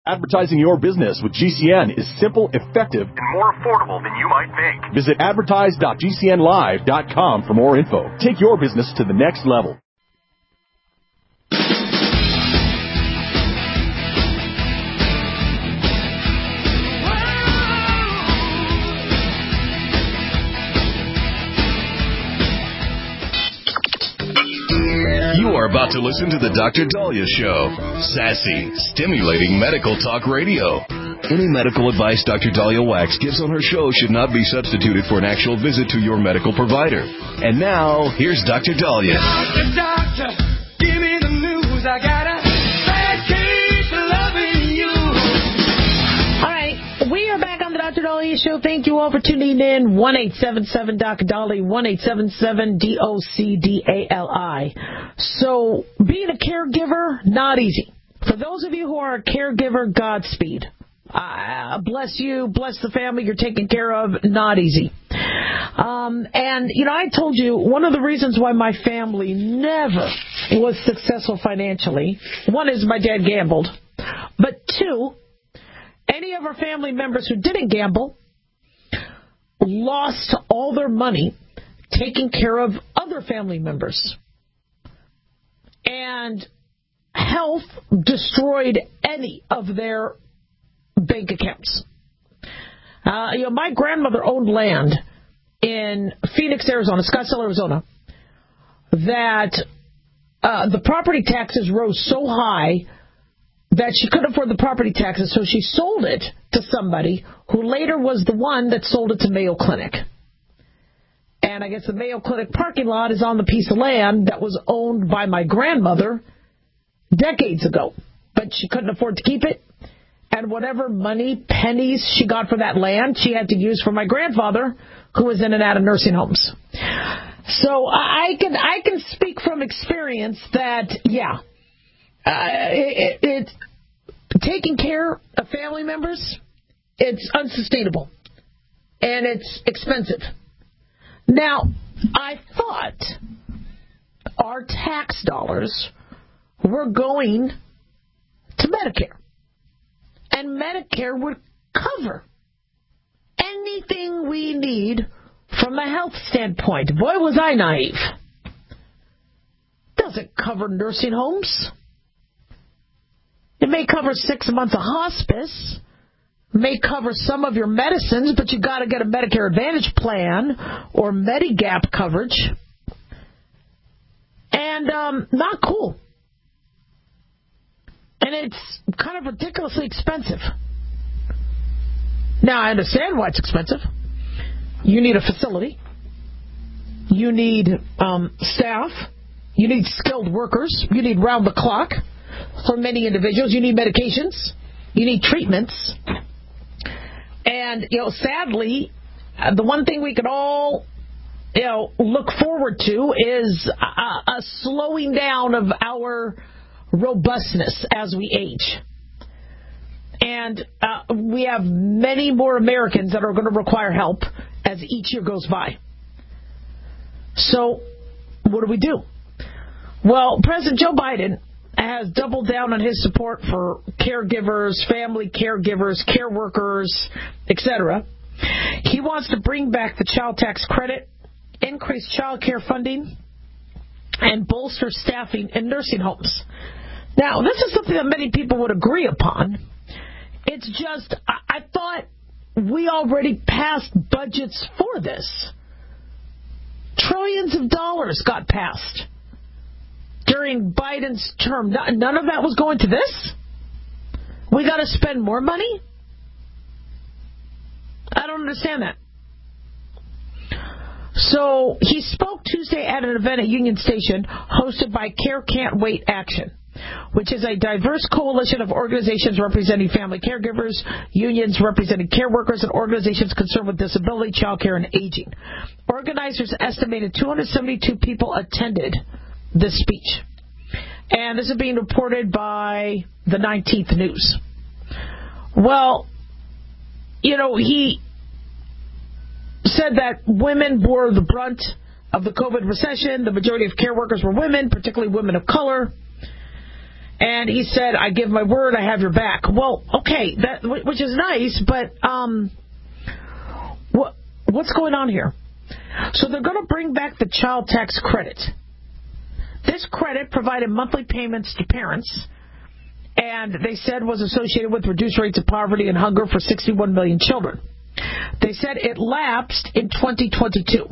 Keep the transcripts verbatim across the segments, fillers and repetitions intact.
Advertising your business with G C N is simple, effective, and more affordable than you might think. Visit advertise dot g c n live dot com for more info. Take your business to the next level. You are about to listen to the Doctor Dahlia Show. Sassy, stimulating medical talk radio. Any medical advice Doctor Dahlia Wax gives on her show should not be substituted for an actual visit to your medical provider. And now, here's Doctor Dahlia. Doctor, doctor, give me the news. I got a bad case of loving you. All right, we are back on the Doctor Dahlia Show. Thank you all for tuning in. one eight seven seven D O C D A L I, one eight seven seven D O C D A L I. So, being a caregiver, not easy. For those of you who are a caregiver, Godspeed. Uh, bless you, bless the family you're taking care of, not easy. Um, and, you know, I told you one of the reasons why my family never was successful financially, one is my dad gambled, but two, any of our family members who didn't gamble lost all their money taking care of other family members. And health destroyed any of their bank accounts. Uh, you know, my grandmother owned land in Phoenix, Arizona, Scottsdale, Arizona, that uh, the property taxes rose so high that she couldn't afford the property taxes, so she sold it to somebody who later was the one that sold it to Mayo Clinic. And I guess the Mayo Clinic parking lot is on the piece of land that was owned by my grandmother decades ago. But she couldn't afford to keep it. And whatever money, pennies she got for that land, she had to use for my grandfather, who was in and out of nursing homes. So I can I can speak from experience that, yeah, uh, it, it, taking care of family members, it's unsustainable. And it's expensive. Now, I thought our tax dollars were going to Medicare. And Medicare would cover anything we need from a health standpoint. Boy, was I naive. Doesn't cover nursing homes. It may cover six months of hospice. May cover some of your medicines, but you got to get a Medicare Advantage plan or Medigap coverage. And um, not cool. And it's kind of ridiculously expensive. Now, I understand why it's expensive. You need a facility. You need um, staff. You need skilled workers. You need round the clock for many individuals. You need medications. You need treatments. And, you know, sadly, uh, the one thing we can all, you know, look forward to is a, a slowing down of our robustness as we age. And uh, we have many more Americans that are going to require help as each year goes by. So, what do we do? Well, President Joe Biden has doubled down on his support for caregivers, family caregivers, care workers, et cetera. He wants to bring back the child tax credit, increase child care funding, and bolster staffing in nursing homes. Now, this is something that many people would agree upon. It's just, I, I thought we already passed budgets for this. Trillions of dollars got passed during Biden's term. None of that was going to this? We got to spend more money? I don't understand that. So he spoke Tuesday at an event at Union Station hosted by Care Can't Wait Action, which is a diverse coalition of organizations representing family caregivers, unions representing care workers, and organizations concerned with disability, child care, and aging. Organizers estimated two hundred seventy-two people attended this speech. And this is being reported by the nineteenth News. Well, you know, he said that women bore the brunt of the COVID recession. The majority of care workers were women, particularly women of color. And he said, I give my word, I have your back. Well, okay, that which is nice, but um, what what's going on here? So they're going to bring back the child tax credit. This credit provided monthly payments to parents, and they said was associated with reduced rates of poverty and hunger for sixty-one million children. They said it lapsed in twenty twenty-two.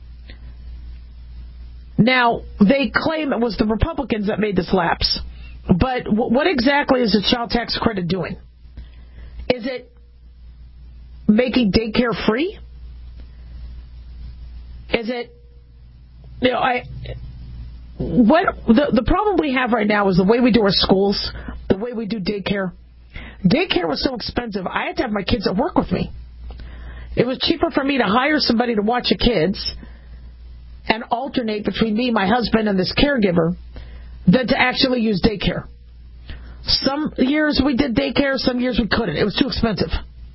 Now, they claim it was the Republicans that made this lapse. But what exactly is the child tax credit doing? Is it making daycare free? Is it, you know, I, what, the, the problem we have right now is the way we do our schools, the way we do daycare. Daycare was so expensive, I had to have my kids at work with me. It was cheaper for me to hire somebody to watch the kids and alternate between me, my husband, and this caregiver than to actually use daycare. Some years we did daycare, some years we couldn't. It was too expensive.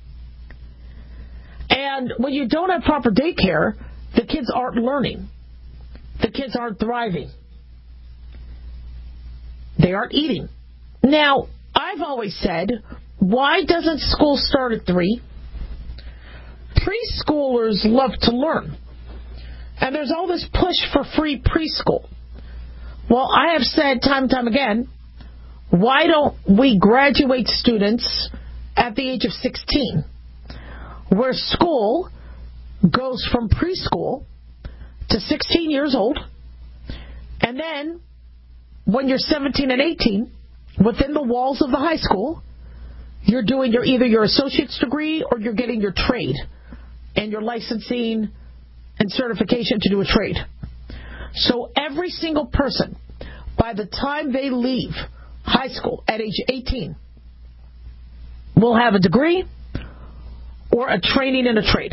And when you don't have proper daycare, the kids aren't learning. The kids aren't thriving. They aren't eating. Now, I've always said, why doesn't school start at three? Preschoolers love to learn. And there's all this push for free preschool. Well, I have said time and time again, why don't we graduate students at the age of sixteen, where school goes from preschool to sixteen years old, and then when you're seventeen and eighteen, within the walls of the high school, you're doing your either your associate's degree or you're getting your trade and your licensing and certification to do a trade. So every single person, by the time they leave high school at age eighteen, will have a degree or a training in a trade.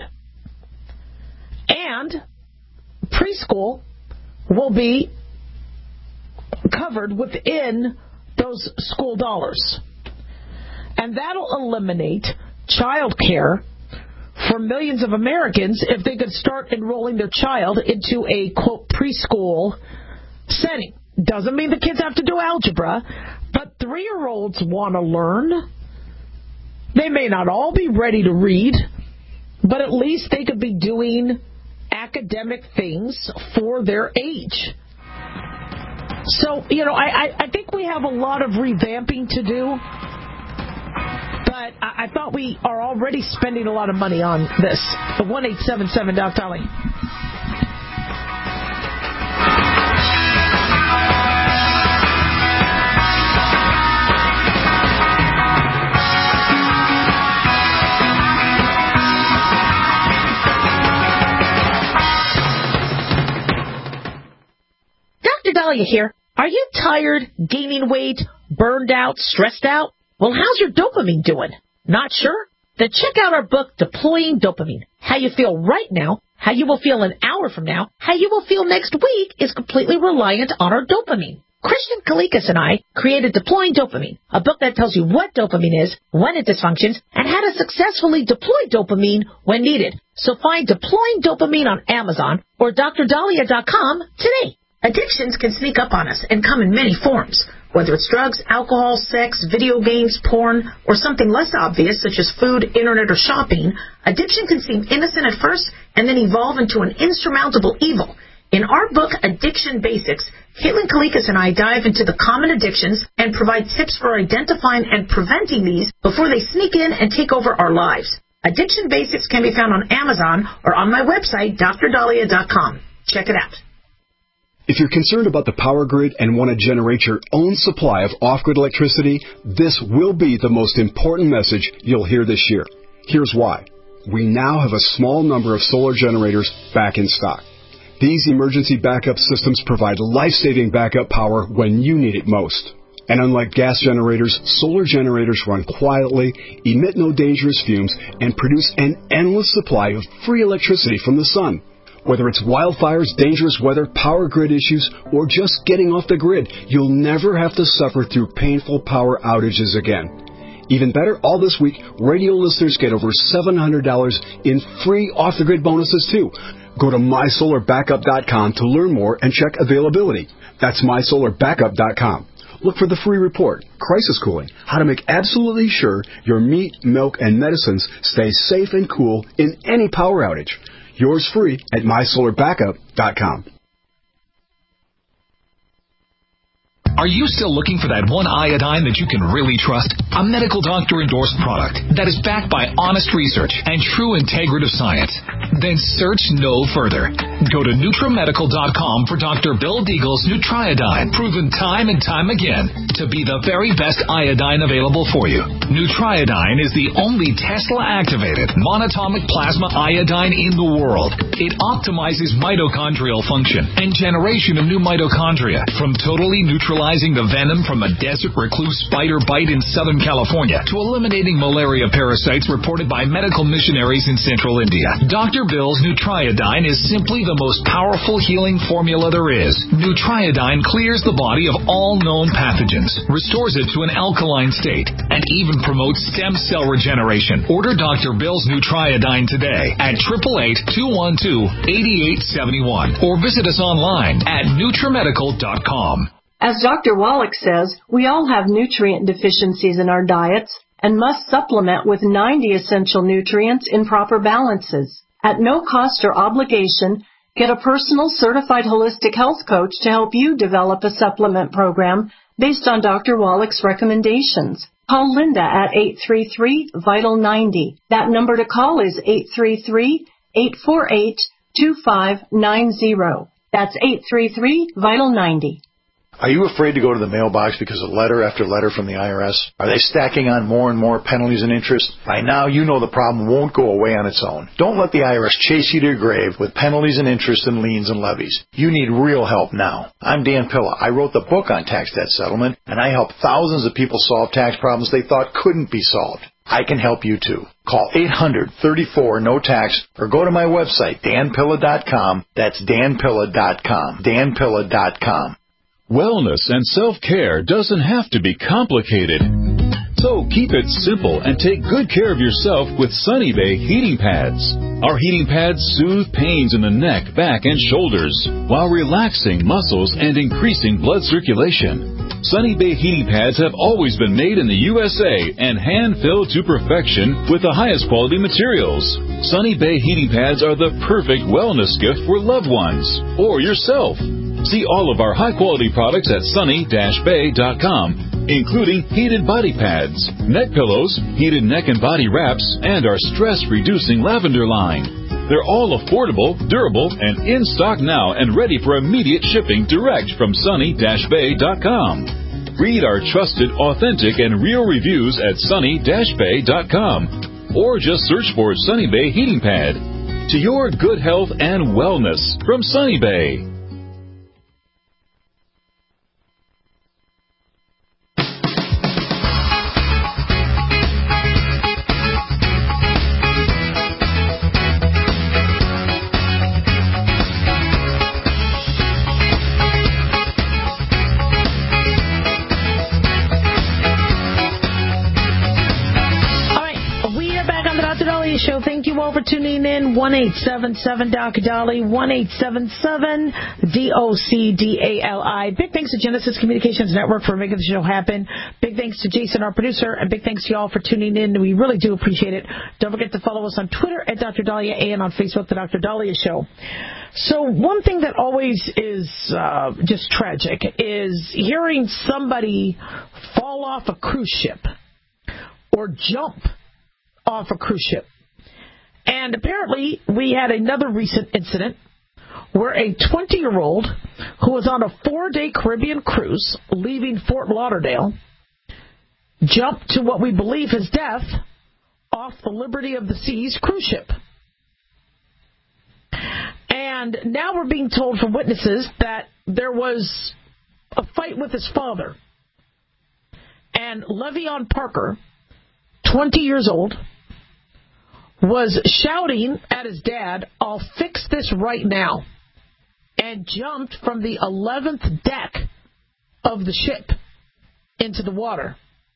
And preschool will be covered within those school dollars. And that'll eliminate child care for millions of Americans if they could start enrolling their child into a, quote, preschool setting. Doesn't mean the kids have to do algebra, but three-year-olds want to learn. They may not all be ready to read, but at least they could be doing academic things for their age. So, you know, I, I, I think we have a lot of revamping to do. But I, I thought we are already spending a lot of money on this. The one eight seven seven Doc Dolly. Doctor Dahlia here. Are you tired, gaining weight, burned out, stressed out? Well, how's your dopamine doing? Not sure? Then check out our book, Deploying Dopamine. How you feel right now, how you will feel an hour from now, how you will feel next week is completely reliant on our dopamine. Christian Kalikas and I created Deploying Dopamine, a book that tells you what dopamine is, when it dysfunctions, and how to successfully deploy dopamine when needed. So find Deploying Dopamine on Amazon or D R dahlia dot com today. Addictions can sneak up on us and come in many forms. Whether it's drugs, alcohol, sex, video games, porn, or something less obvious such as food, internet, or shopping, addiction can seem innocent at first and then evolve into an insurmountable evil. In our book, Addiction Basics, Caitlin Kalikas and I dive into the common addictions and provide tips for identifying and preventing these before they sneak in and take over our lives. Addiction Basics can be found on Amazon or on my website, D R dahlia dot com. Check it out. If you're concerned about the power grid and want to generate your own supply of off-grid electricity, this will be the most important message you'll hear this year. Here's why. We now have a small number of solar generators back in stock. These emergency backup systems provide life-saving backup power when you need it most. And unlike gas generators, solar generators run quietly, emit no dangerous fumes, and produce an endless supply of free electricity from the sun. Whether it's wildfires, dangerous weather, power grid issues, or just getting off the grid, you'll never have to suffer through painful power outages again. Even better, all this week, radio listeners get over seven hundred dollars in free off-the-grid bonuses, too. Go to my solar backup dot com to learn more and check availability. That's my solar backup dot com. look for the free report, Crisis Cooling, how to make absolutely sure your meat, milk, and medicines stay safe and cool in any power outage. Yours free at my solar backup dot com. Are you still looking for that one iodine that you can really trust? A medical doctor endorsed product that is backed by honest research and true integrative science? Then search no further. Go to Nutramedical dot com for Doctor Bill Deagle's Nutriodine, proven time and time again to be the very best iodine available for you. Nutriodine is the only Tesla-activated monatomic plasma iodine in the world. It optimizes mitochondrial function and generation of new mitochondria from totally neutralizing the venom from a desert recluse spider bite in Southern California to eliminating malaria parasites reported by medical missionaries in central India. Doctor Bill's Nutriodine is simply the most powerful healing formula there is. Nutriodine clears the body of all known pathogens, restores it to an alkaline state, and even promotes stem cell regeneration. Order Doctor Bill's Nutriodine today at eight eight eight, two one two, eight eight seven one or visit us online at Nutramedical dot com. As Doctor Wallach says, we all have nutrient deficiencies in our diets and must supplement with ninety essential nutrients in proper balances. At no cost or obligation, get a personal certified holistic health coach to help you develop a supplement program based on Doctor Wallach's recommendations. Call Linda at eight three three, VITAL ninety. That number to call is eight three three, eight four eight, two five nine zero. That's eight three three, VITAL ninety. Are you afraid to go to the mailbox because of letter after letter from the I R S? Are they stacking on more and more penalties and interest? By now, you know the problem won't go away on its own. Don't let the I R S chase you to your grave with penalties and interest and liens and levies. You need real help now. I'm Dan Pilla. I wrote the book on tax debt settlement, and I help thousands of people solve tax problems they thought couldn't be solved. I can help you too. Call eight hundred, thirty-four, no tax or go to my website, Dan Pilla dot com. That's Dan Pilla dot com. Dan Pilla dot com. Wellness and self-care doesn't have to be complicated. So keep it simple and take good care of yourself with Sunny Bay heating pads. Our heating pads soothe pains in the neck, back, and shoulders while relaxing muscles and increasing blood circulation. Sunny Bay heating pads have always been made in the U S A and hand-filled to perfection with the highest quality materials. Sunny Bay heating pads are the perfect wellness gift for loved ones or yourself. See all of our high-quality products at sunny dash bay dot com, including heated body pads, neck pillows, heated neck and body wraps, and our stress-reducing lavender line. They're all affordable, durable, and in stock now and ready for immediate shipping direct from sunny dash bay dot com. Read our trusted, authentic, and real reviews at sunny dash bay dot com or just search for Sunny Bay Heating Pad. To your good health and wellness from Sunny Bay. Show. Thank you all for tuning in. one eight seven seven D O C D A L I, one eight seven seven D O C D A L I. Big thanks to Genesis Communications Network for making the show happen. Big thanks to Jason, our producer, and big thanks to you all for tuning in. We really do appreciate it. Don't forget to follow us on Twitter at Doctor Dahlia and on Facebook, The Doctor Dahlia Show. So one thing that always is uh, just tragic is hearing somebody fall off a cruise ship or jump off a cruise ship. And apparently, we had another recent incident where a twenty-year-old who was on a four-day Caribbean cruise leaving Fort Lauderdale jumped to what we believe his death off the Liberty of the Seas cruise ship. And now we're being told from witnesses that there was a fight with his father. And Le'Veon Parker, twenty years old, was shouting at his dad, "I'll fix this right now," and jumped from the eleventh deck of the ship into the water.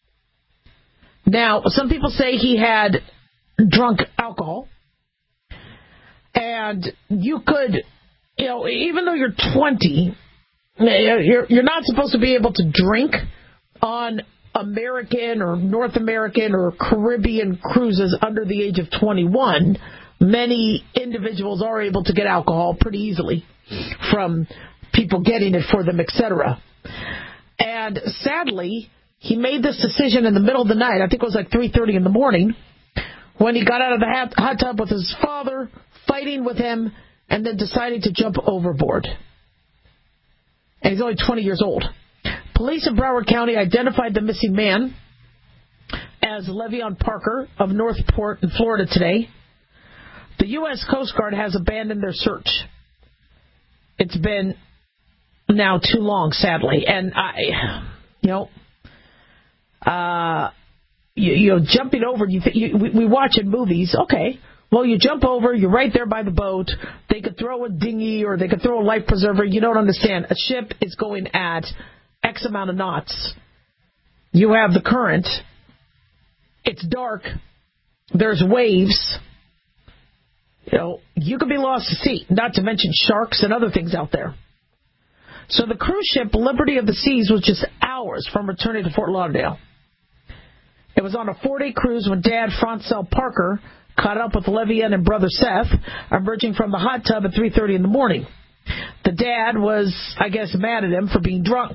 Now, some people say he had drunk alcohol, and you could, you know, even though you're twenty, You're, you're not supposed to be able to drink on American or North American or Caribbean cruises under the age of twenty-one. Many individuals are able to get alcohol pretty easily from people getting it for them, et cetera. And sadly, he made this decision in the middle of the night. I think it was like three thirty in the morning when he got out of the hot, hot tub with his father, fighting with him, and then decided to jump overboard. And he's only twenty years old. Police in Broward County identified the missing man as Le'Veon Parker of Northport in Florida today. The U S Coast Guard has abandoned their search. It's been now too long, sadly. And I, you know, uh, you, you know, jumping over, you, th- you we, we watch in movies, okay. Well, you jump over, you're right there by the boat. They could throw a dinghy or they could throw a life preserver. You don't understand. A ship is going at X amount of knots. You have the current. It's dark. There's waves. You know, you could be lost to sea, not to mention sharks and other things out there. So the cruise ship Liberty of the Seas was just hours from returning to Fort Lauderdale. It was on a four-day cruise when Dad, Francel Parker, caught up with Le'Veon and brother Seth, emerging from the hot tub at three thirty in the morning. The dad was, I guess, mad at him for being drunk.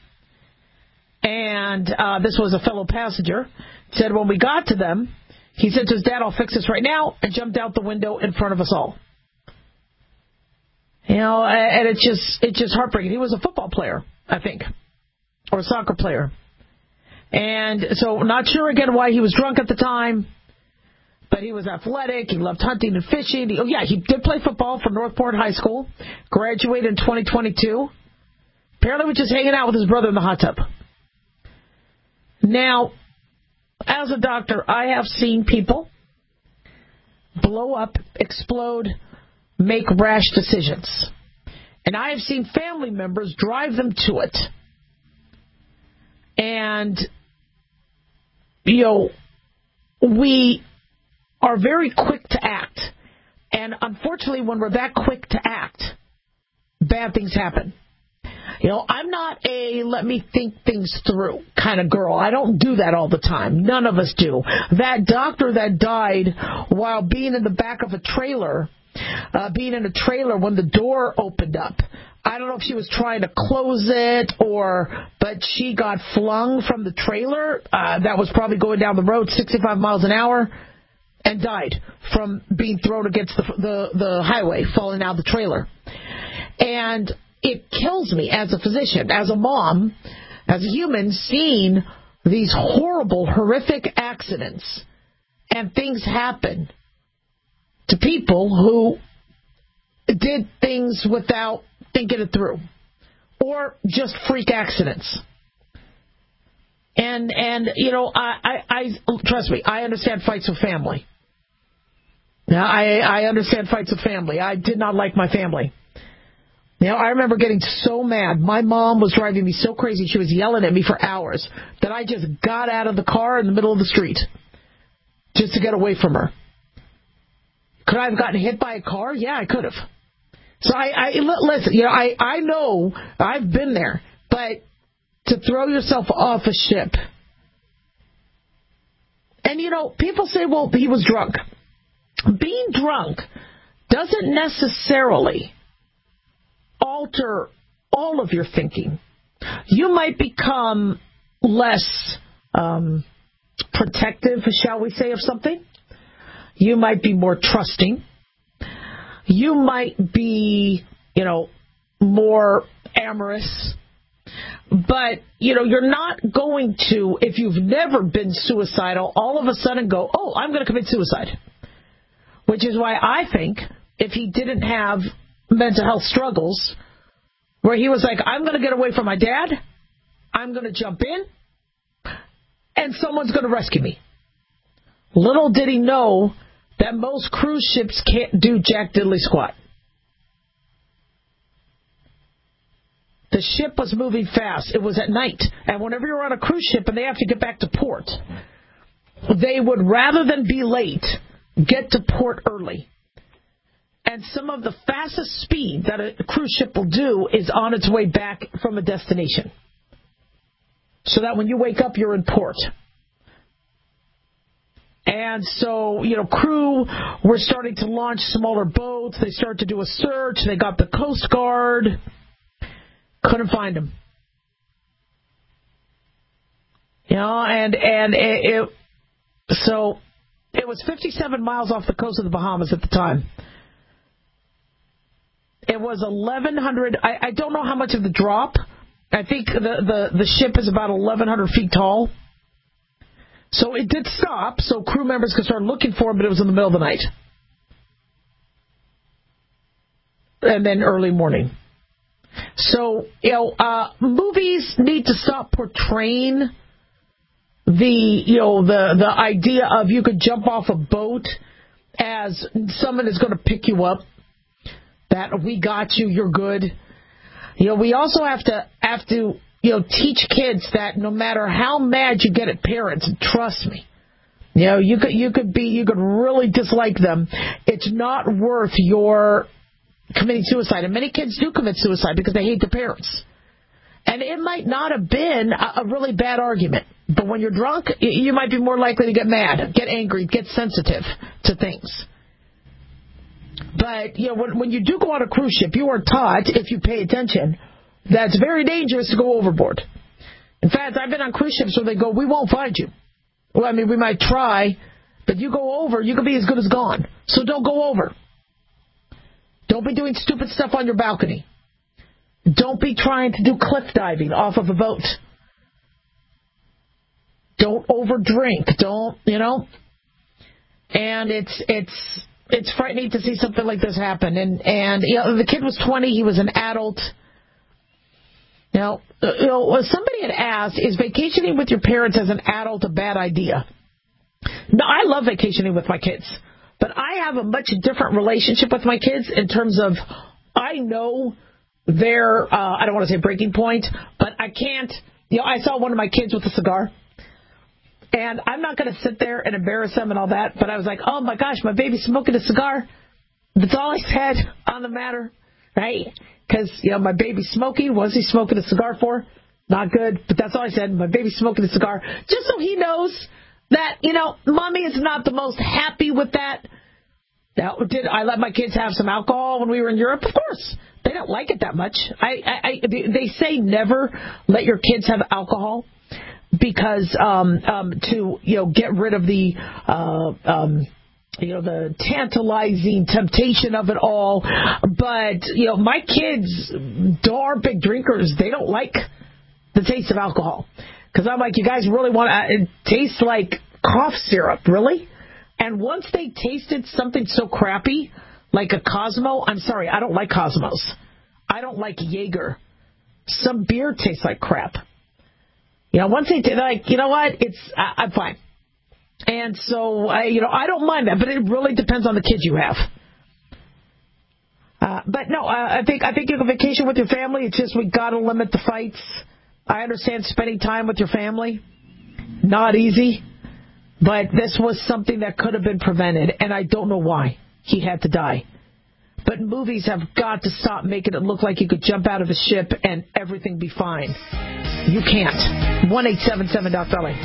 And uh, this was a fellow passenger. Said when we got to them, he said to his dad, I'll fix this right now, and jumped out the window in front of us all. You know, and it's just it's just heartbreaking. He was a football player, I think, or a soccer player. And so not sure, again, why he was drunk at the time, but he was athletic. He loved hunting and fishing. He, oh, yeah, he did play football for Northport High School, graduated in twenty twenty-two. Apparently was just hanging out with his brother in the hot tub. Now, as a doctor, I have seen people blow up, explode, make rash decisions. And I have seen family members drive them to it. And, you know, we are very quick to act. And unfortunately, when we're that quick to act, bad things happen. You know, I'm not a let me think things through kind of girl. I don't do that all the time. None of us do. That doctor that died while being in the back of a trailer, uh, being in a trailer when the door opened up. I don't know if she was trying to close it or, but she got flung from the trailer. Uh, that was probably going down the road sixty-five miles an hour and died from being thrown against the, the, the highway, falling out of the trailer. And it kills me as a physician, as a mom, as a human, seeing these horrible, horrific accidents and things happen to people who did things without thinking it through or just freak accidents. And, and you know, I, I, I trust me, I understand fights with family. Now, I, I understand fights with family. I did not like my family. You know, I remember getting so mad. My mom was driving me so crazy. She was yelling at me for hours that I just got out of the car in the middle of the street just to get away from her. Could I have gotten hit by a car? Yeah, I could have. So I, I listen, you know, I, I know I've been there, but to throw yourself off a ship. And, you know, people say, well, he was drunk. Being drunk doesn't necessarily alter all of your thinking. You might become less um, protective, shall we say, of something. You might be more trusting. You might be, you know, more amorous. But, you know, you're not going to, if you've never been suicidal, all of a sudden go, oh, I'm going to commit suicide. Which is why I think if he didn't have mental health struggles, where he was like, I'm going to get away from my dad, I'm going to jump in, and someone's going to rescue me. Little did he know that most cruise ships can't do jack diddly squat. The ship was moving fast. It was at night. And whenever you're on a cruise ship and they have to get back to port, they would, rather than be late, get to port early. And And some of the fastest speed that a cruise ship will do is on its way back from a destination. So that when you wake up, you're in port. And so, you know, crew were starting to launch smaller boats. They started to do a search. They got the Coast Guard. Couldn't find them. You know, and, and it, it so it was fifty-seven miles off the coast of the Bahamas at the time. It was eleven hundred. I, I don't know how much of the drop. I think the, the, the ship is about eleven hundred feet tall. So it did stop, so crew members could start looking for it, but it was in the middle of the night. And then early morning. So, you know, uh, movies need to stop portraying the, you know, the, the idea of you could jump off a boat as someone is going to pick you up. That we got you, you're good. You know, we also have to have to, you know, teach kids that no matter how mad you get at parents, trust me, you know, you could you could be you could really dislike them. It's not worth your committing suicide. And many kids do commit suicide because they hate their parents. And it might not have been a, a really bad argument, but when you're drunk, you might be more likely to get mad, get angry, get sensitive to things. But, you know, when, when you do go on a cruise ship, you are taught, if you pay attention, that it's very dangerous to go overboard. In fact, I've been on cruise ships where they go, we won't find you. Well, I mean, we might try, but you go over, you could be as good as gone. So don't go over. Don't be doing stupid stuff on your balcony. Don't be trying to do cliff diving off of a boat. Don't overdrink. Don't, you know. And it's it's it's frightening to see something like this happen. And and you know, the kid was twenty. He was an adult. Now, you know, somebody had asked, is vacationing with your parents as an adult a bad idea? No, I love vacationing with my kids. But I have a much different relationship with my kids in terms of I know their, uh, I don't want to say breaking point, but I can't, you know, I saw one of my kids with a cigar. And I'm not going to sit there and embarrass them and all that, but I was like, oh my gosh, my baby's smoking a cigar. That's all I said on the matter, right? Because, you know, my baby's smoking. What is he smoking a cigar for? Not good, but that's all I said. My baby's smoking a cigar. Just so he knows that, you know, mommy is not the most happy with that. Now, did I let my kids have some alcohol when we were in Europe? Of course. They don't like it that much. I, I, I They say never let your kids have alcohol because um, um, to, you know, get rid of the, uh, um, you know, the tantalizing temptation of it all. But, you know, my kids are big drinkers. They don't like the taste of alcohol. Because I'm like, you guys really want to, it tastes like cough syrup, really? And once they tasted something so crappy, like a Cosmo, I'm sorry, I don't like Cosmos. I don't like Jaeger. Some beer tastes like crap. You know, once they, they're like, you know what, it's, I, I'm fine. And so, I, you know, I don't mind that, but it really depends on the kids you have. Uh, but no, uh, I think I think you can vacation with your family. It's just we got to limit the fights. I understand spending time with your family, not easy, but this was something that could have been prevented, and I don't know why he had to die. But movies have got to stop making it look like you could jump out of a ship and everything be fine. You can't. one eight seven seven dot belly.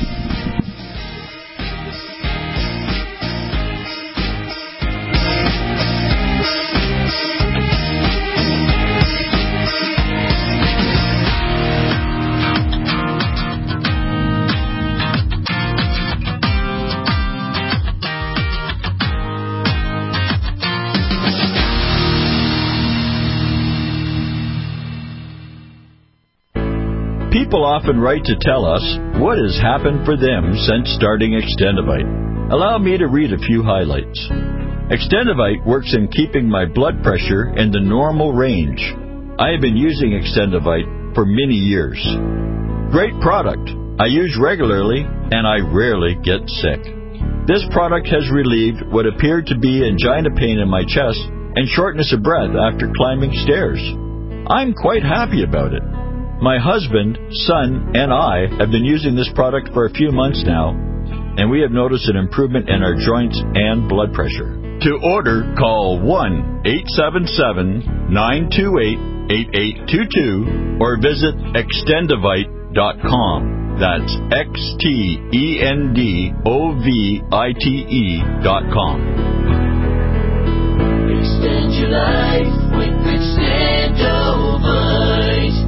People often write to tell us what has happened for them since starting Extendivite. Allow me to read a few highlights. Extendivite works in keeping my blood pressure in the normal range. I have been using Extendivite for many years. Great product. I use regularly and I rarely get sick. This product has relieved what appeared to be angina pain in my chest and shortness of breath after climbing stairs. I'm quite happy about it. My husband, son, and I have been using this product for a few months now, and we have noticed an improvement in our joints and blood pressure. To order, call one eight seven seven, nine two eight, eight eight two two or visit extendovite dot com. That's X T E N D O V I T E dot com. Extend your life with Extendovite.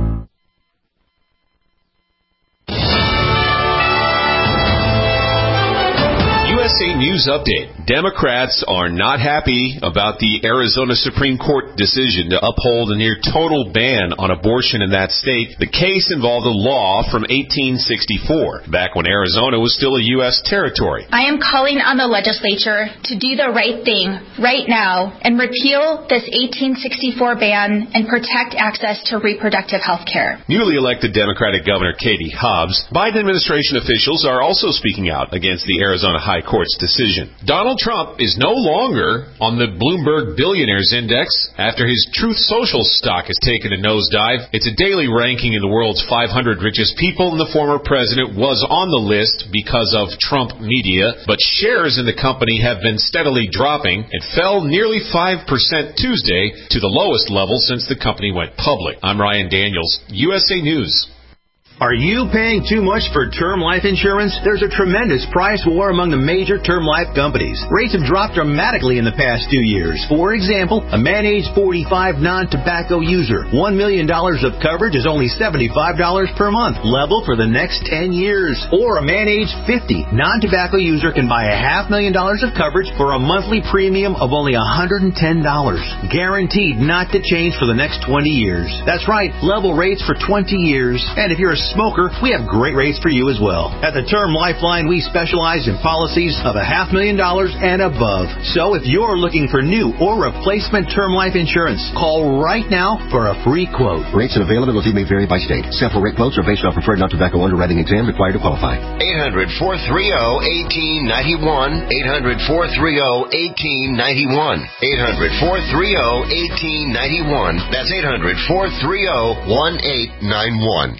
U S A News Update. Democrats are not happy about the Arizona Supreme Court decision to uphold a near total ban on abortion in that state. The case involved a law from eighteen sixty-four, back when Arizona was still a U S territory. I am calling on the legislature to do the right thing right now and repeal this eighteen sixty-four ban and protect access to reproductive health care. Newly elected Democratic Governor Katie Hobbs, Biden administration officials are also speaking out against the Arizona High Court's decision. Donald Trump is no longer on the Bloomberg Billionaires Index after his Truth Social stock has taken a nosedive. It's a daily ranking in the world's five hundred richest people, and the former president was on the list because of Trump media, but shares in the company have been steadily dropping. It fell nearly five percent Tuesday to the lowest level since the company went public. I'm Ryan Daniels, U S A News. Are you paying too much for term life insurance? There's a tremendous price war among the major term life companies. Rates have dropped dramatically in the past two years. For example, a man age forty-five non-tobacco user, one million dollars of coverage is only seventy-five dollars per month, level for the next ten years. Or a man age fifty non-tobacco user can buy a half million dollars of coverage for a monthly premium of only one hundred ten dollars. Guaranteed not to change for the next twenty years. That's right, level rates for twenty years. And if you're a smoker, we have great rates for you as well. At the Term Lifeline, we specialize in policies of a half million dollars and above. So if you're looking for new or replacement term life insurance, call right now for a free quote. Rates and availability may vary by state. Sample rate quotes are based on preferred non-tobacco underwriting exam required to qualify. eight hundred, four three zero, one eight nine one. eight hundred, four three zero, one eight nine one. eight hundred, four three zero, one eight nine one. That's eight hundred, four three zero, one eight nine one.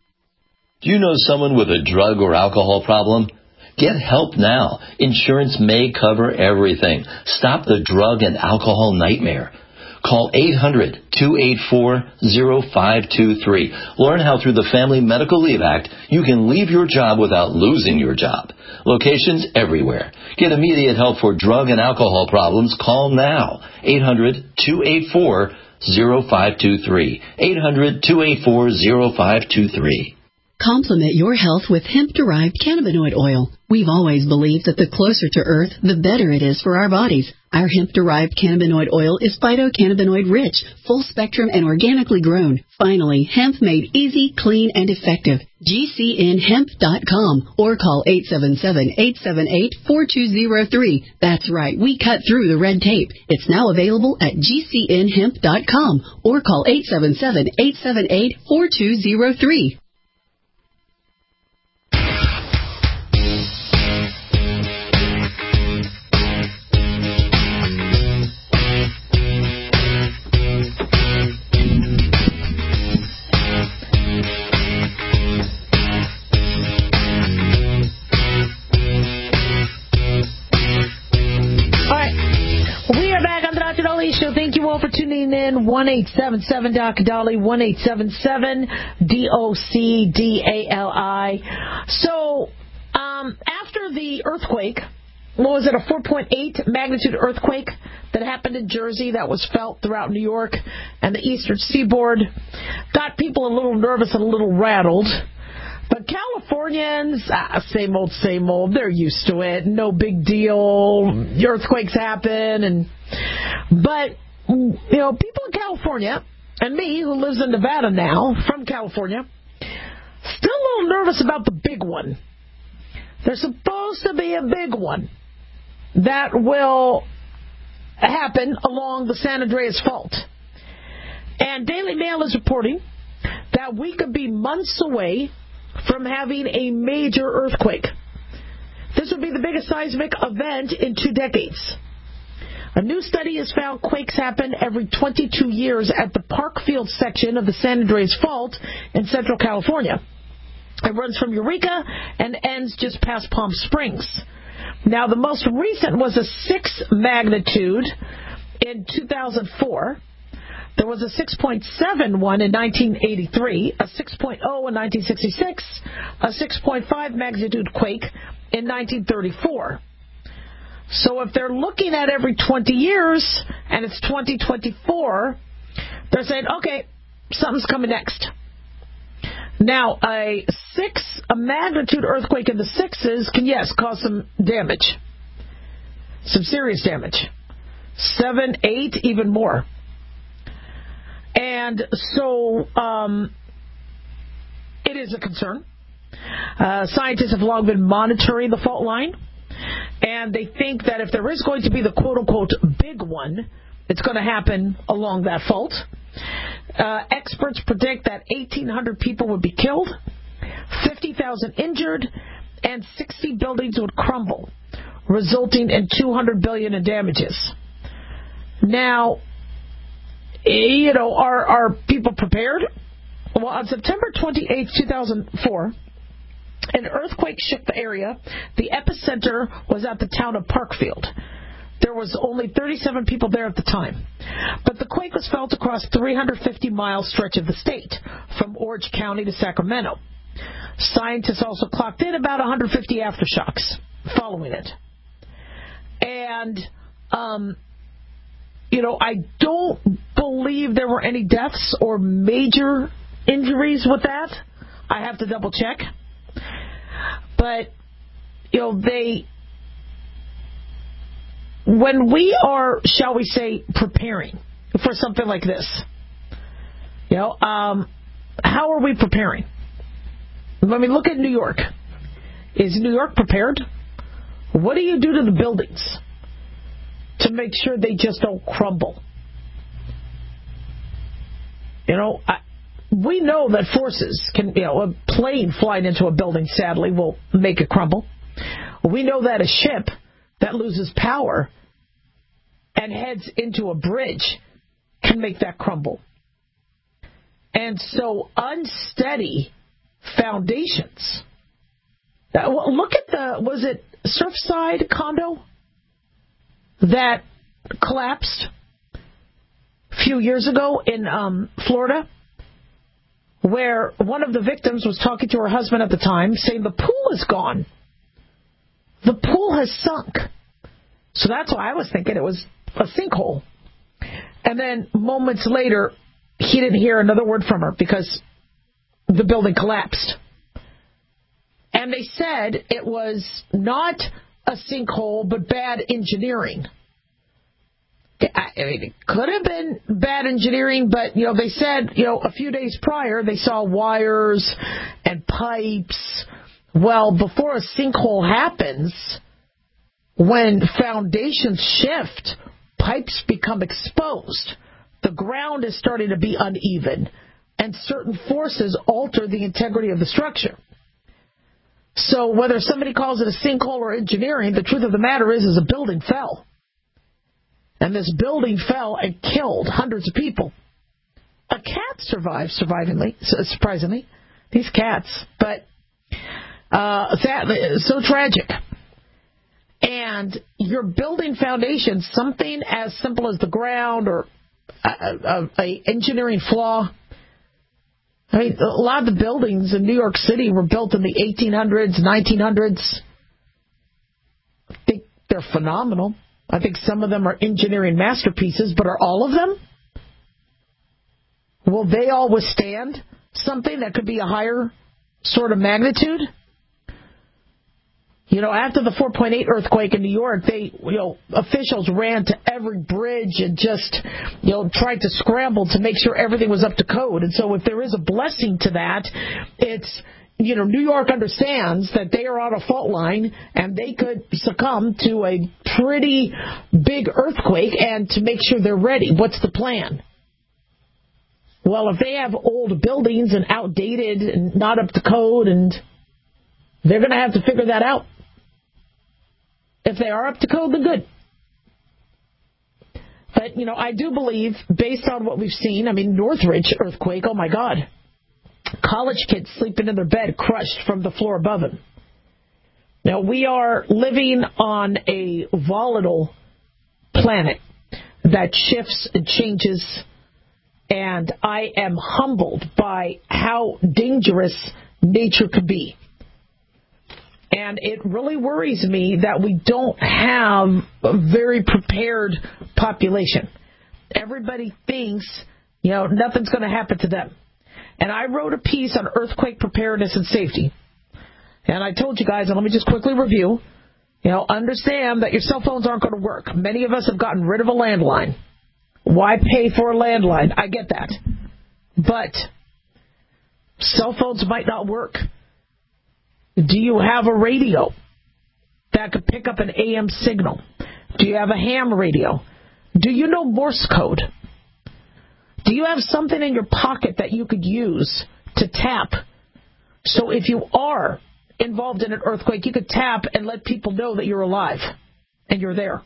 Do you know someone with a drug or alcohol problem? Get help now. Insurance may cover everything. Stop the drug and alcohol nightmare. Call eight hundred, two eight four, zero five two three. Learn how through the Family Medical Leave Act you can leave your job without losing your job. Locations everywhere. Get immediate help for drug and alcohol problems. Call now. eight hundred, two eight four, zero five two three. eight hundred, two eight four, zero five two three. Complement your health with hemp-derived cannabinoid oil. We've always believed that the closer to Earth, the better it is for our bodies. Our hemp-derived cannabinoid oil is phytocannabinoid rich, full spectrum, and organically grown. Finally, hemp made easy, clean, and effective. G C N hemp dot com or call eight seven seven, eight seven eight, four two zero three. That's right, we cut through the red tape. It's now available at G C N hemp dot com or call eight seven seven, eight seven eight, four two zero three. Thank you all for tuning in. one eight seven seven Doctor Dolly, one eight seven seven D O C D A L I. So, um, after the earthquake, what was it, a four point eight magnitude earthquake that happened in Jersey that was felt throughout New York and the eastern seaboard, got people a little nervous and a little rattled. But Californians, ah, same old, same old. They're used to it. No big deal. Earthquakes happen. and But, you know, people in California, and me, who lives in Nevada now, from California, still a little nervous about the big one. There's supposed to be a big one that will happen along the San Andreas Fault. And Daily Mail is reporting that we could be months away from having a major earthquake. This would be the biggest seismic event in two decades. A new study has found quakes happen every twenty-two years at the Parkfield section of the San Andreas Fault in Central California. It runs from Eureka and ends just past Palm Springs. Now, the most recent was a six magnitude in two thousand four. There was a six point seven one in nineteen eighty-three, a six point oh in nineteen sixty-six, a six point five magnitude quake in nineteen thirty-four. So if they're looking at every twenty years and it's twenty twenty-four, they're saying, okay, something's coming next. Now, a six, a magnitude earthquake in the sixes can, yes, cause some damage, some serious damage. Seven, eight, even more. And so um, it is a concern. Uh, scientists have long been monitoring the fault line, and they think that if there is going to be the quote-unquote big one, it's going to happen along that fault. Uh, experts predict that eighteen hundred people would be killed, fifty thousand injured, and sixty buildings would crumble, resulting in two hundred billion dollars in damages. Now, you know, are, are people prepared? Well, on September twenty-eighth, two thousand four, an earthquake shook the area. The epicenter was at the town of Parkfield. There was only thirty-seven people there at the time. But the quake was felt across a three hundred fifty mile stretch of the state, from Orange County to Sacramento. Scientists also clocked in about one hundred fifty aftershocks following it. And, um, you know, I don't believe there were any deaths or major injuries with that. I have to double check. But, you know, they... When we are, shall we say, preparing for something like this, you know, um, how are we preparing? When we look at New York, is New York prepared? What do you do to the buildings to make sure they just don't crumble? You know, I, we know that forces can, you know, a plane flying into a building, sadly, will make it crumble. We know that a ship that loses power and heads into a bridge can make that crumble. And so unsteady foundations. Uh, well, look at the, was it Surfside condo that collapsed a few years ago in um, Florida, where one of the victims was talking to her husband at the time, saying the pool is gone. The pool has sunk. So that's why I was thinking it was a sinkhole. And then moments later, he didn't hear another word from her because the building collapsed. And they said it was not a sinkhole, but bad engineering. I mean, it could have been bad engineering, but, you know, they said, you know, a few days prior, they saw wires and pipes. Well, before a sinkhole happens, when foundations shift, pipes become exposed. The ground is starting to be uneven, and certain forces alter the integrity of the structure. So whether somebody calls it a sinkhole or engineering, the truth of the matter is, is a building fell. And this building fell and killed hundreds of people. A cat survived, survivingly, surprisingly. These cats. But uh, sadly, so tragic. And you're building foundations, something as simple as the ground or a, a, a engineering flaw. I mean, a lot of the buildings in New York City were built in the eighteen hundreds, nineteen hundreds. I think they're phenomenal. I think some of them are engineering masterpieces, but are all of them? Will they all withstand something that could be a higher sort of magnitude? You know, after the four point eight earthquake in New York, they, you know, officials ran to every bridge and just, you know, tried to scramble to make sure everything was up to code. And so if there is a blessing to that, it's, you know, New York understands that they are on a fault line and they could succumb to a pretty big earthquake, and to make sure they're ready. What's the plan? Well, if they have old buildings and outdated and not up to code, and they're going to have to figure that out. If they are up to code, then good. But, you know, I do believe, based on what we've seen, I mean, Northridge earthquake, oh my God. College kids sleeping in their bed, crushed from the floor above them. Now, we are living on a volatile planet that shifts and changes, and I am humbled by how dangerous nature could be. And it really worries me that we don't have a very prepared population. Everybody thinks, you know, nothing's going to happen to them. And I wrote a piece on earthquake preparedness and safety. And I told you guys, and let me just quickly review, you know, understand that your cell phones aren't going to work. Many of us have gotten rid of a landline. Why pay for a landline? I get that. But cell phones might not work. Do you have a radio that could pick up an A M signal? Do you have a ham radio? Do you know Morse code? Do you have something in your pocket that you could use to tap? So if you are involved in an earthquake, you could tap and let people know that you're alive and you're there.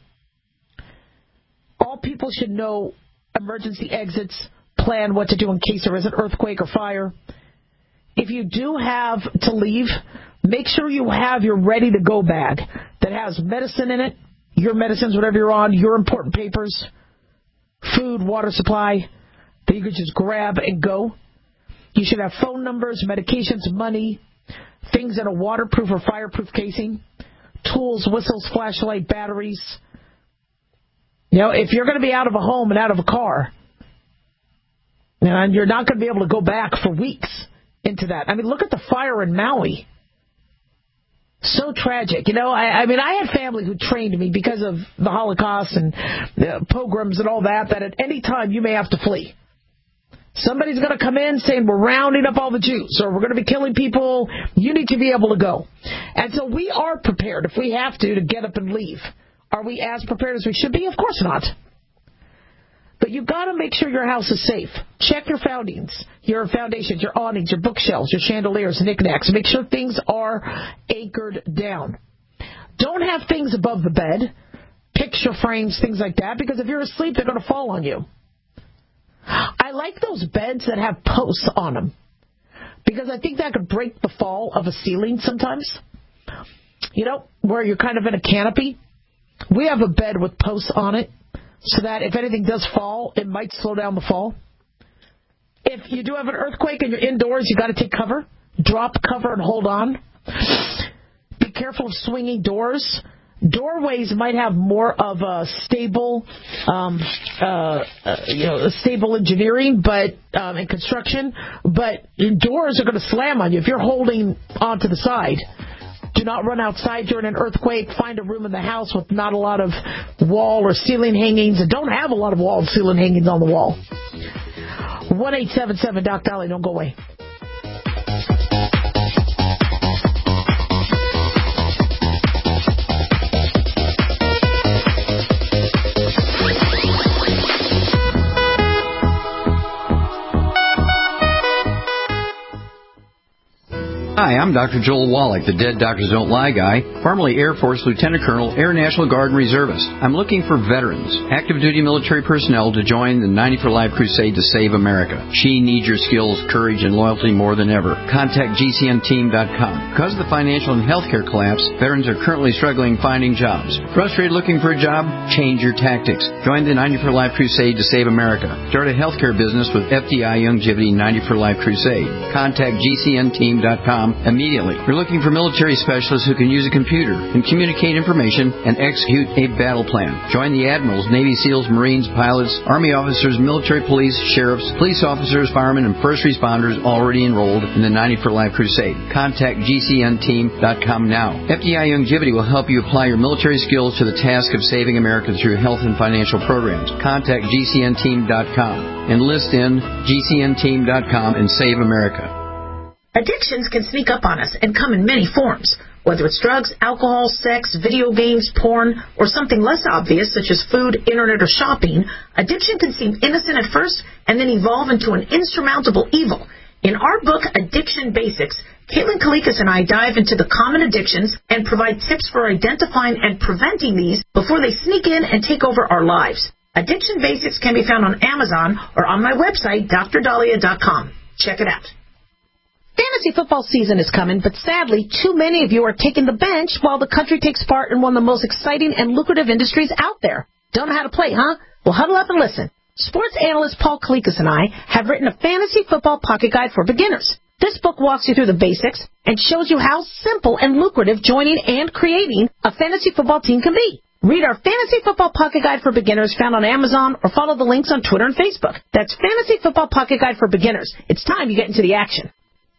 All people should know emergency exits, plan what to do in case there is an earthquake or fire. If you do have to leave, make sure you have your ready-to-go bag that has medicine in it, your medicines, whatever you're on, your important papers, food, water supply, that you could just grab and go. You should have phone numbers, medications, money, things in a waterproof or fireproof casing, tools, whistles, flashlight, batteries. You know, if you're going to be out of a home and out of a car, and you're not going to be able to go back for weeks into that. I mean, look at the fire in Maui. So tragic. You know, I, I mean, I had family who trained me because of the Holocaust and uh, pogroms and all that, that at any time you may have to flee. Somebody's going to come in saying we're rounding up all the Jews or we're going to be killing people. You need to be able to go. And so we are prepared if we have to to get up and leave. Are we as prepared as we should be? Of course not. But you've got to make sure your house is safe. Check your foundings, your foundations, your awnings, your bookshelves, your chandeliers, knickknacks. Make sure things are anchored down. Don't have things above the bed, picture frames, things like that, because if you're asleep, they're going to fall on you. I like those beds that have posts on them, because I think that could break the fall of a ceiling sometimes. You know, where you're kind of in a canopy. We have a bed with posts on it, so that if anything does fall, it might slow down the fall. If you do have an earthquake and you're indoors, you got to take cover. Drop cover and hold on. Be careful of swinging doors. Doorways might have more of a stable, um, uh, uh, you know, stable engineering, but um, in construction. But doors are going to slam on you if you're holding onto the side. Do not run outside during an earthquake. Find a room in the house with not a lot of wall or ceiling hangings. And don't have a lot of wall and ceiling hangings on the wall. one eight seven seven Doc Dolly. Don't go away. Hi, I'm Doctor Joel Wallach, the Dead Doctors Don't Lie guy, formerly Air Force Lieutenant Colonel, Air National Guard and Reservist. I'm looking for veterans, active duty military personnel to join the ninety for Life crusade to save America. She needs your skills, courage, and loyalty more than ever. Contact G C N team dot com. Because of the financial and healthcare collapse, veterans are currently struggling finding jobs. Frustrated looking for a job? Change your tactics. Join the ninety for Life crusade to save America. Start a healthcare business with F D I Youngevity ninety for Life crusade. Contact G C N team dot com immediately. We're looking for military specialists who can use a computer and communicate information and execute a battle plan. Join the admirals, Navy SEALs, Marines, pilots, Army officers, military police, sheriffs, police officers, firemen, and first responders already enrolled in the ninety for Life crusade. Contact G C N team dot com now. F D I Youngevity will help you apply your military skills to the task of saving America through health and financial programs. Contact G C N team dot com. Enlist in G C N team dot com and save America. Addictions can sneak up on us and come in many forms, whether it's drugs, alcohol, sex, video games, porn, or something less obvious such as food, internet, or shopping. Addiction can seem innocent at first and then evolve into an insurmountable evil. In our book, Addiction Basics, Caitlin Kalikas and I dive into the common addictions and provide tips for identifying and preventing these before they sneak in and take over our lives. Addiction Basics can be found on Amazon or on my website, D R dahlia dot com. Check it out. Fantasy football season is coming, but sadly, too many of you are taking the bench while the country takes part in one of the most exciting and lucrative industries out there. Don't know how to play, huh? Well, huddle up and listen. Sports analyst Paul Kalikas and I have written a fantasy football pocket guide for beginners. This book walks you through the basics and shows you how simple and lucrative joining and creating a fantasy football team can be. Read our Fantasy Football Pocket Guide for Beginners found on Amazon or follow the links on Twitter and Facebook. That's Fantasy Football Pocket Guide for Beginners. It's time you get into the action.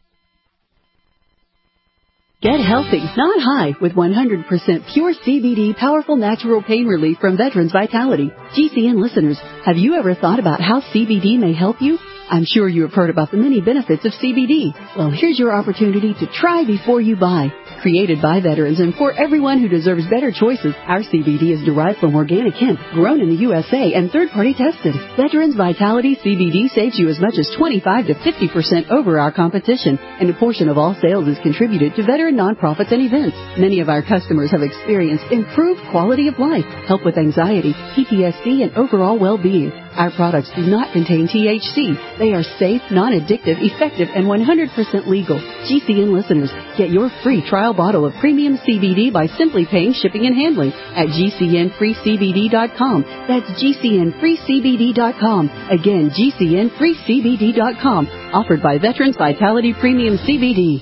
Get healthy, not high, with one hundred percent pure C B D powerful natural pain relief from Veterans Vitality. G C N listeners, have you ever thought about how C B D may help you? I'm sure you have heard about the many benefits of C B D. Well, here's your opportunity to try before you buy. Created by veterans and for everyone who deserves better choices, our C B D is derived from organic hemp, grown in the U S A and third-party tested. Veterans Vitality C B D saves you as much as twenty-five to fifty percent over our competition, and a portion of all sales is contributed to veteran nonprofits and events. Many of our customers have experienced improved quality of life, help with anxiety, P T S D, and overall well-being. Our products do not contain T H C. They are safe, non-addictive, effective, and one hundred percent legal. G C N listeners, get your free trial bottle of premium C B D by simply paying shipping and handling at G C N free C B D dot com. That's G C N free C B D dot com. Again, G C N free C B D dot com. Offered by Veterans Vitality Premium C B D.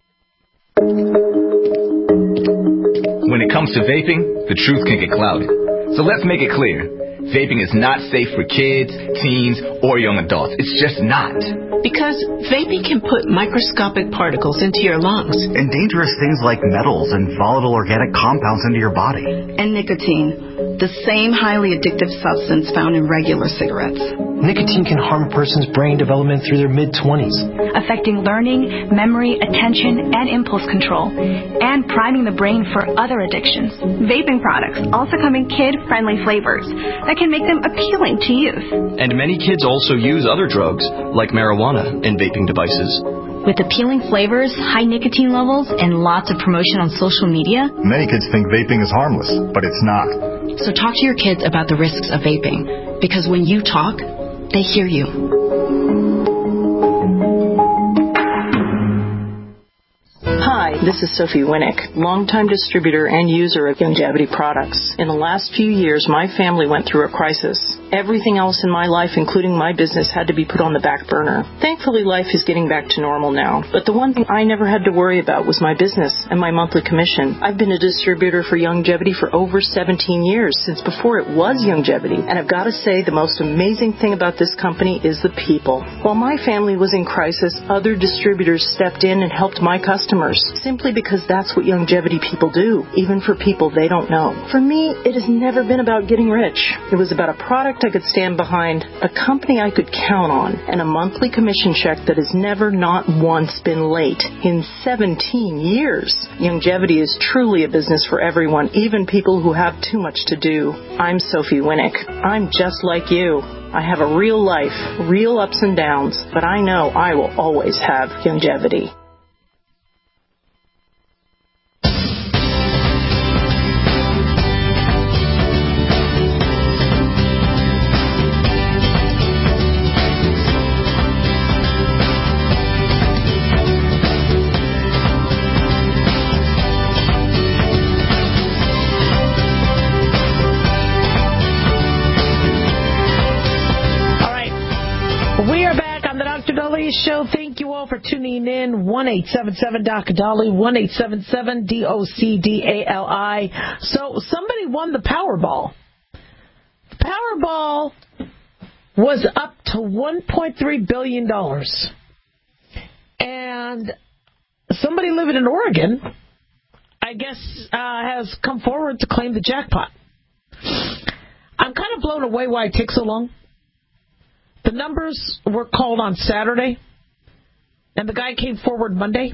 When it comes to vaping, the truth can get clouded. So let's make it clear. Vaping is not safe for kids, teens, or young adults. It's just not. Because vaping can put microscopic particles into your lungs. And dangerous things like metals and volatile organic compounds into your body. And nicotine, the same highly addictive substance found in regular cigarettes. Nicotine can harm a person's brain development through their mid-twenties. Affecting learning, memory, attention, and impulse control. And priming the brain for other addictions. Vaping products also come in kid-friendly flavors that can make them appealing to youth. And many kids also use other drugs, like marijuana, in vaping devices. With appealing flavors, high nicotine levels, and lots of promotion on social media, many kids think vaping is harmless, but it's not. So talk to your kids about the risks of vaping, because when you talk, they hear you. Hi, this is Sophie Winnick, longtime distributor and user of Youngevity products. In the last few years, my family went through a crisis. Everything else in my life, including my business, had to be put on the back burner. Thankfully, life is getting back to normal now. But the one thing I never had to worry about was my business and my monthly commission. I've been a distributor for Youngevity for over seventeen years, since before it was Youngevity. And I've got to say, the most amazing thing about this company is the people. While my family was in crisis, other distributors stepped in and helped my customers, simply because that's what Youngevity people do, even for people they don't know. For me, it has never been about getting rich. It was about a product I could stand behind, a company I could count on, and a monthly commission check that has never not once been late in seventeen years. Youngevity is truly a business for everyone, even people who have too much to do. I'm Sophie Winnick. I'm just like you. I have a real life, real ups and downs, but I know I will always have Youngevity. Show. Thank you all for tuning in. one eight seven seven D O C D A L I, one eight seven seven D O C D A L I. So somebody won the Powerball. The Powerball was up to one point three billion dollars. And somebody living in Oregon, I guess, uh, has come forward to claim the jackpot. I'm kind of blown away why it takes so long. The numbers were called on Saturday, and the guy came forward Monday.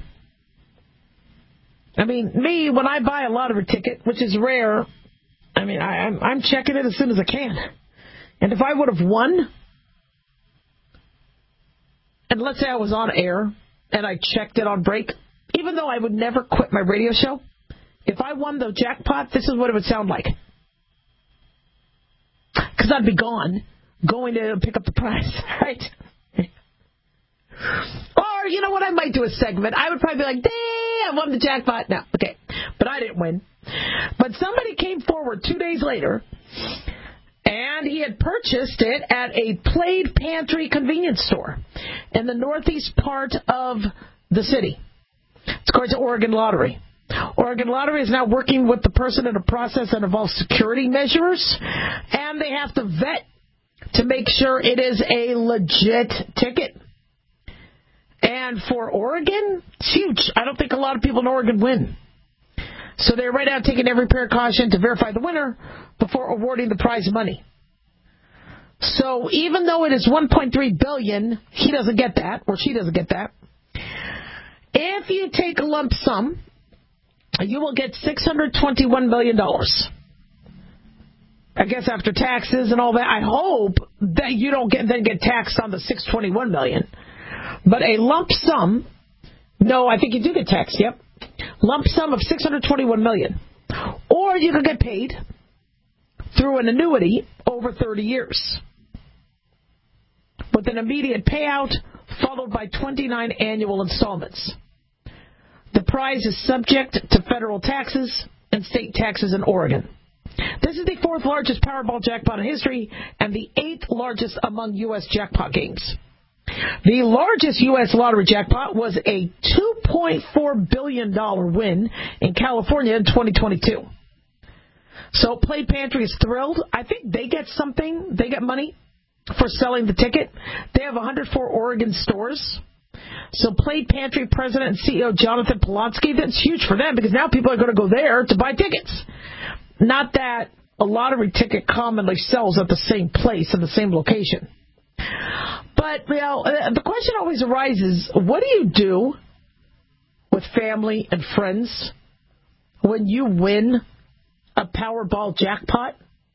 I mean, me, when I buy a lottery ticket, which is rare, I mean, I, I'm, I'm checking it as soon as I can. And if I would have won, and let's say I was on air, and I checked it on break, even though I would never quit my radio show, if I won the jackpot, this is what it would sound like. Because I'd be gone. Going to pick up the prize, right? Or Or, you know what, I might do a segment. I would probably be like, damn, I won the jackpot. No, okay. But I didn't win. But somebody came forward two days later, and he had purchased it at a Plaid Pantry convenience store in the northeast part of the city. It's according to Oregon Lottery. Oregon Lottery is now working with the person in a process that involves security measures, and they have to vet to make sure it is a legit ticket. And for Oregon, it's huge. I don't think a lot of people in Oregon win. So they're right now taking every precaution to verify the winner before awarding the prize money. So even though it is one point three billion dollars, he doesn't get that, or she doesn't get that. If you take a lump sum, you will get six hundred twenty-one million dollars. I guess after taxes and all that, I hope that you don't get then get taxed on the six hundred twenty-one million dollars. But a lump sum, no, I think you do get taxed, yep. Lump sum of six hundred twenty-one million dollars. Or you could get paid through an annuity over thirty years, with an immediate payout followed by twenty-nine annual installments. The prize is subject to federal taxes and state taxes in Oregon. This is the fourth largest Powerball jackpot in history and the eighth largest among U S jackpot games. The largest U S lottery jackpot was a two point four billion dollars win in California in twenty twenty-two. So Plaid Pantry is thrilled. I think they get something. They get money for selling the ticket. They have one hundred four Oregon stores. So Plaid Pantry President and C E O Jonathan Polonsky, that's huge for them because now people are going to go there to buy tickets. Not that a lottery ticket commonly sells at the same place in the same location. But, you know, the question always arises, what do you do with family and friends when you win a Powerball jackpot?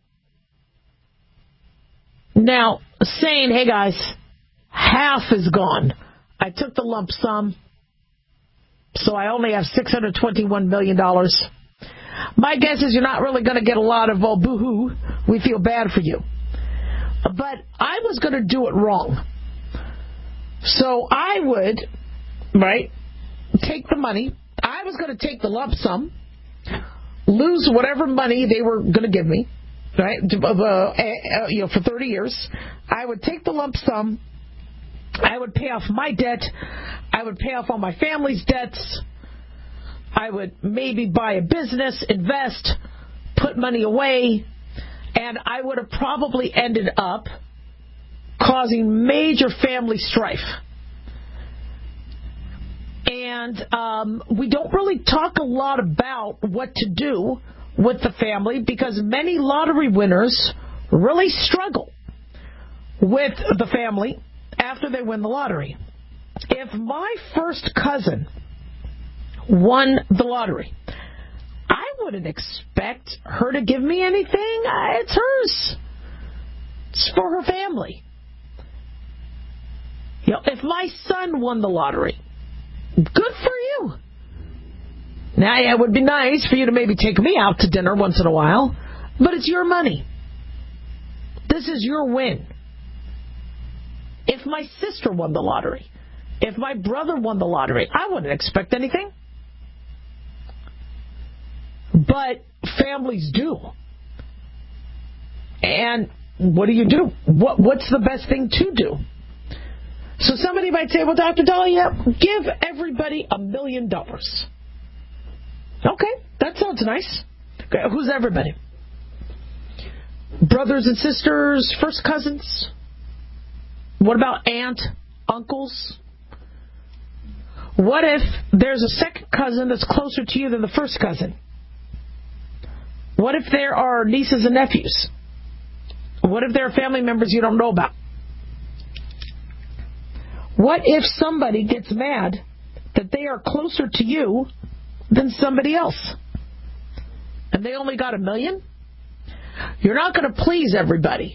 Now, saying, hey guys, half is gone. I took the lump sum, so I only have six hundred twenty-one million dollars. My guess is you're not really going to get a lot of, well, boo-hoo, we feel bad for you. But I was going to do it wrong. So I would, right, take the money. I was going to take the lump sum, lose whatever money they were going to give me, right, uh, uh, you know, for thirty years. I would take the lump sum. I would pay off my debt. I would pay off all my family's debts. I would maybe buy a business, invest, put money away, and I would have probably ended up causing major family strife. And um, we don't really talk a lot about what to do with the family because many lottery winners really struggle with the family after they win the lottery. If my first cousin won the lottery, I wouldn't expect her to give me anything. It's hers. It's for her family. You know, if my son won the lottery, good for you. Now, yeah, it would be nice for you to maybe take me out to dinner once in a while, but it's your money. This is your win. If my sister won the lottery, if my brother won the lottery, I wouldn't expect anything. But families do. And what do you do? What What's the best thing to do? So somebody might say, well, Doctor Dahlia, give everybody a million dollars. Okay, that sounds nice. Okay, who's everybody? Brothers and sisters, first cousins? What about aunt, uncles? What if there's a second cousin that's closer to you than the first cousin? What if there are nieces and nephews? What if there are family members you don't know about? What if somebody gets mad that they are closer to you than somebody else? And they only got a million? You're not going to please everybody.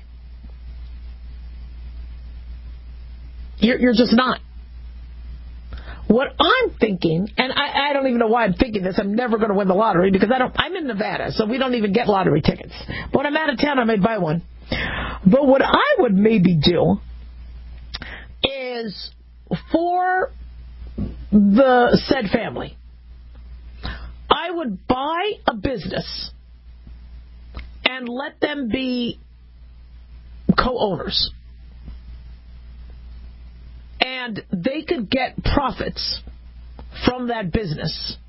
You're, you're just not. What I'm thinking, and I, I don't even know why I'm thinking this, I'm never going to win the lottery because I don't. I'm in Nevada, so we don't even get lottery tickets. But when I'm out of town, I may buy one. But what I would maybe do is for the said family. I would buy a business and let them be co-owners. And they could get profits from that business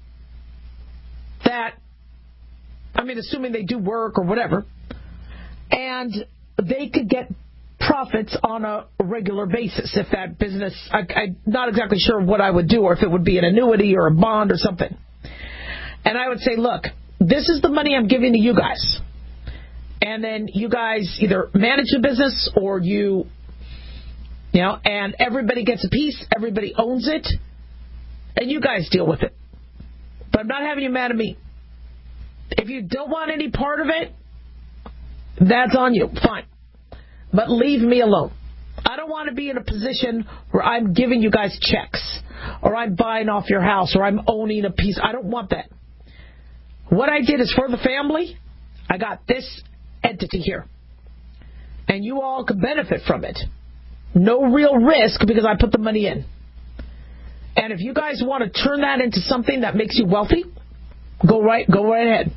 that, I mean, assuming they do work or whatever, and they could get profits on a regular basis if that business, I, I'm not exactly sure what I would do, or if it would be an annuity or a bond or something. And I would say, look, this is the money I'm giving to you guys. And then you guys either manage the business or you, you know, and everybody gets a piece, everybody owns it, and you guys deal with it. But I'm not having you mad at me. If you don't want any part of it, that's on you. Fine. But leave me alone. I don't want to be in a position where I'm giving you guys checks, or I'm buying off your house, or I'm owning a piece. I don't want that. What I did is for the family, I got this entity here. And you all could benefit from it. No real risk because I put the money in. And if you guys want to turn that into something that makes you wealthy, go right, go right ahead.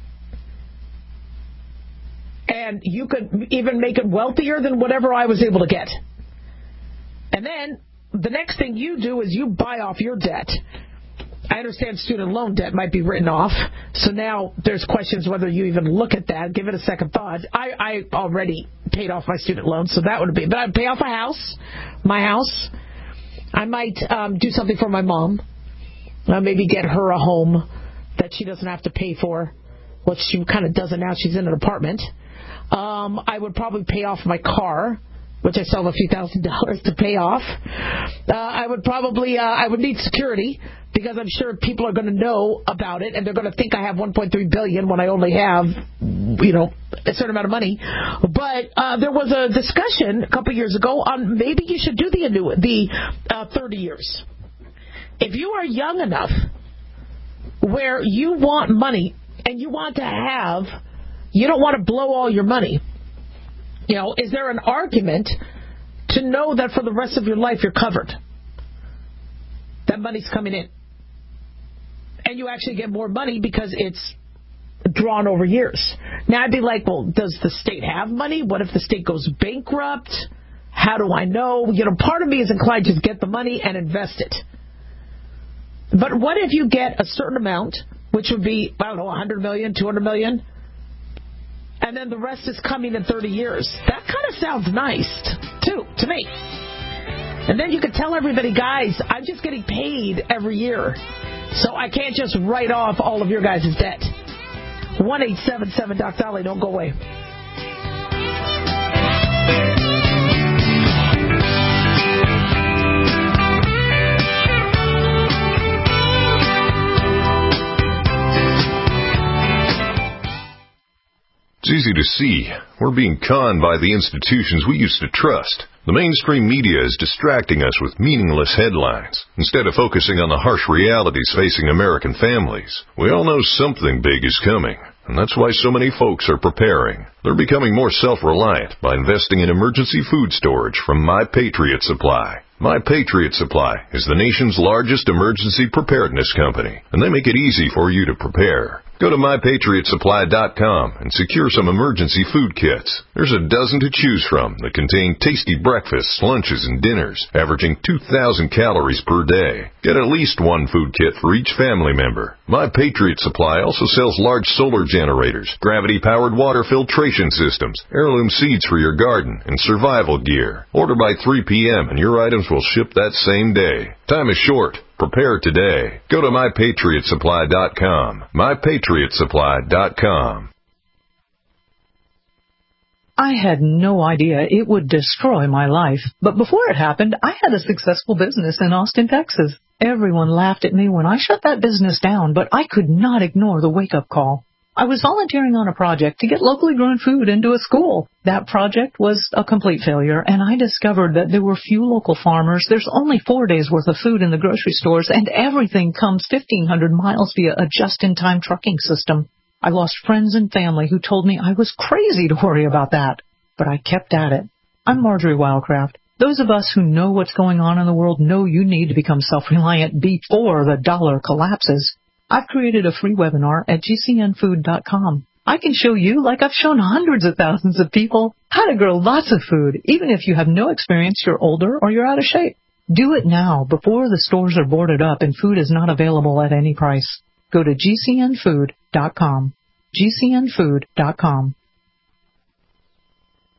And you could even make it wealthier than whatever I was able to get. And then the next thing you do is you buy off your debt. I understand student loan debt might be written off, so now there's questions whether you even look at that. Give it a second thought. I, I already paid off my student loan, so that would be. But I'd pay off a house, my house. I might um, do something for my mom. Uh, maybe get her a home that she doesn't have to pay for, which she kind of doesn't now. She's in an apartment. Um, I would probably pay off my car, which I still have a few thousand dollars to pay off. Uh, I would probably, uh, I would need security because I'm sure people are going to know about it and they're going to think I have one point three billion dollars when I only have, you know, a certain amount of money. But uh, there was a discussion a couple years ago on maybe you should do the annuity, the uh, thirty years. If you are young enough where you want money and you want to have, you don't want to blow all your money. You know, is there an argument to know that for the rest of your life you're covered? That money's coming in. And you actually get more money because it's drawn over years. Now, I'd be like, well, does the state have money? What if the state goes bankrupt? How do I know? You know, part of me is inclined to just get the money and invest it. But what if you get a certain amount, which would be, I don't know, one hundred million dollars, two hundred million dollars, and then the rest is coming in thirty years. That kind of sounds nice, too, to me. And then you could tell everybody, guys, I'm just getting paid every year, so I can't just write off all of your guys' debt. one eight seven seven Doc Dolly, don't go away. It's easy to see. We're being conned by the institutions we used to trust. The mainstream media is distracting us with meaningless headlines, instead of focusing on the harsh realities facing American families. We all know something big is coming, and that's why so many folks are preparing. They're becoming more self-reliant by investing in emergency food storage from My Patriot Supply. My Patriot Supply is the nation's largest emergency preparedness company, and they make it easy for you to prepare. Go to my patriot supply dot com and secure some emergency food kits. There's a dozen to choose from that contain tasty breakfasts, lunches, and dinners, averaging two thousand calories per day. Get at least one food kit for each family member. My Patriot Supply also sells large solar generators, gravity-powered water filtration systems, heirloom seeds for your garden, and survival gear. Order by three p.m. and your items will ship that same day. Time is short. Prepare today. Go to my patriot supply dot com. my patriot supply dot com. I had no idea it would destroy my life, but before it happened, I had a successful business in Austin, Texas. Everyone laughed at me when I shut that business down, but I could not ignore the wake-up call. I was volunteering on a project to get locally grown food into a school. That project was a complete failure, and I discovered that there were few local farmers. There's only four days' worth of food in the grocery stores, and everything comes fifteen hundred miles via a just-in-time trucking system. I lost friends and family who told me I was crazy to worry about that, but I kept at it. I'm Marjorie Wildcraft. Those of us who know what's going on in the world know you need to become self-reliant before the dollar collapses. I've created a free webinar at G C N food dot com. I can show you, like I've shown hundreds of thousands of people, how to grow lots of food, even if you have no experience, you're older, or you're out of shape. Do it now, before the stores are boarded up and food is not available at any price. Go to G C N food dot com. G C N food dot com.